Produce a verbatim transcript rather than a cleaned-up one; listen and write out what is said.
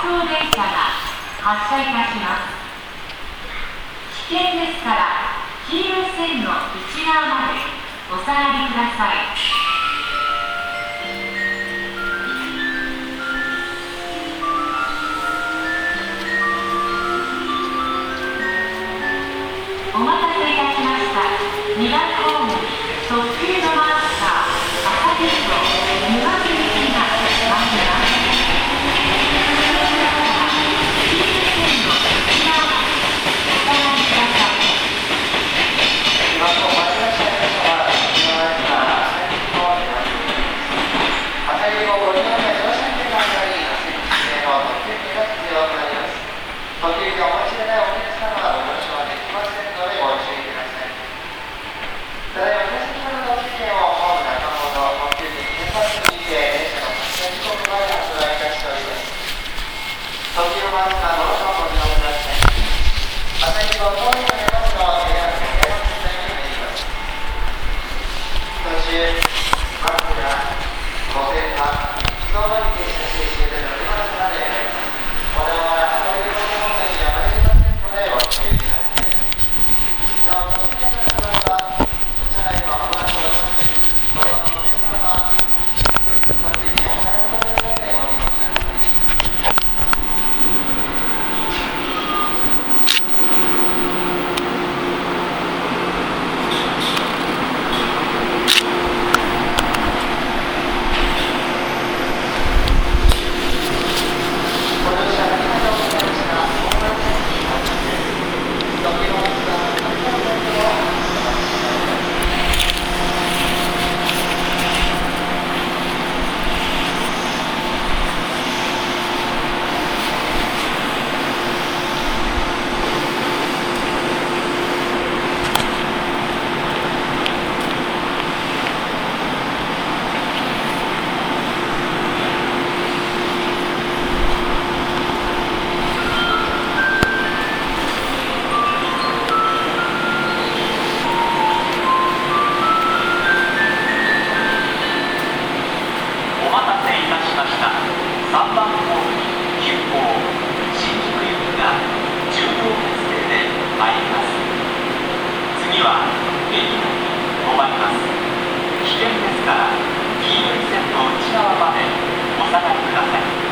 送電車が発車いたします。危険ですから黄色い線の内側までお下がりください。お待たせいたしました。にばんホーム特急のマスター朝日と沼津行きが待ってます。危険ですから黄色い線の内側までお下がりください。